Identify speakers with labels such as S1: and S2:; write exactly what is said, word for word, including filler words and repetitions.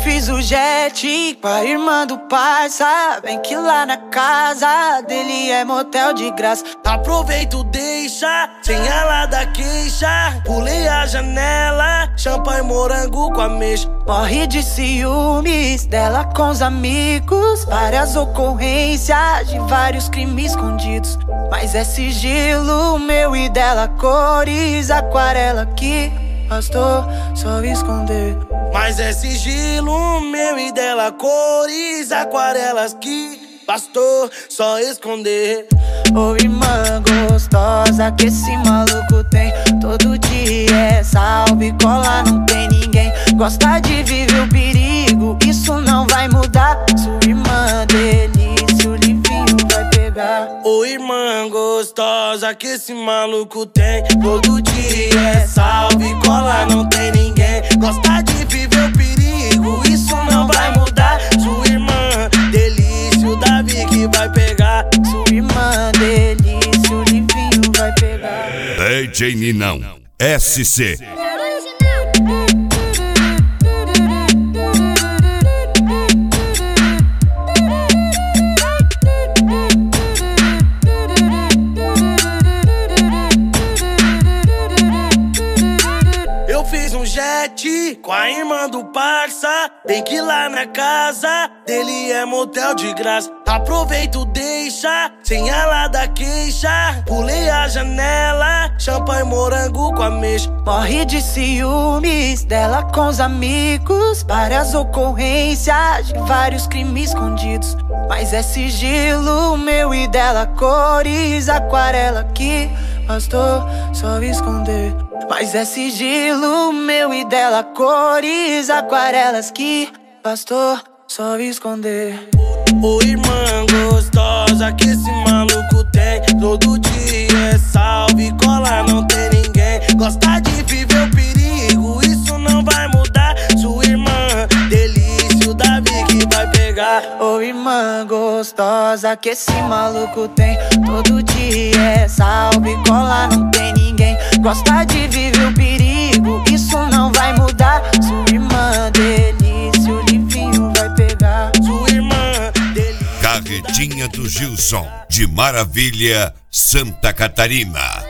S1: fiz o jet com a irmã do parça. Vem que lá na casa dele é motel de graça.
S2: Aproveito, deixa, sem ela da queixa. Pulei a janela, champanhe morango com ameixa.
S1: Morre de ciúmes dela com os amigos. Várias ocorrências de vários crimes escondidos. Mas é sigilo meu e dela, cores aquarela que bastou só esconder.
S2: Mas é sigilo meu e dela, cores aquarelas que bastou só esconder.
S1: Ô irmã gostosa que esse maluco tem, todo dia é salve, cola, não tem ninguém. Gosta de viver o perigo, isso não vai mudar. Sua irmã delícia, o livinho vai pegar.
S2: Ô irmã gostosa que esse maluco tem, todo dia é salve, cola, não tem ninguém. Gosta de viver o perigo, isso não vai mudar. Sua irmã delícia, o Davi que vai pegar.
S1: Sua irmã delícia, o livinho vai pegar.
S3: D J Ninão S C.
S2: Eu fiz um jet com a irmã do parça. Bem que lá na casa dele é motel de graça. Aproveito, deixa, sem ela da queixa. Pulei a janela, champanhe morango com ameixa.
S1: Morre de ciúmes dela com os amigos. Várias ocorrências de vários crimes escondidos. Mas é sigilo meu e dela, cores aquarela que bastou só esconder. Mas é sigilo meu e dela, cores aquarelas que bastou só esconder.
S2: Ô irmã gostosa que esse maluco tem, todo dia é salve, cola, não tem ninguém. Gosta de viver o perigo, isso não vai mudar. Sua irmã delícia, o Davi que vai pegar.
S1: Ô irmã gostosa que esse maluco tem, todo dia é salve, cola, não tem ninguém. Gosta de viver o perigo, isso não vai mudar. Sua irmã delícia, o livinho vai pegar.
S2: Sua irmã delícia.
S3: Carretinha do Gilson, de Maravilha, Santa Catarina.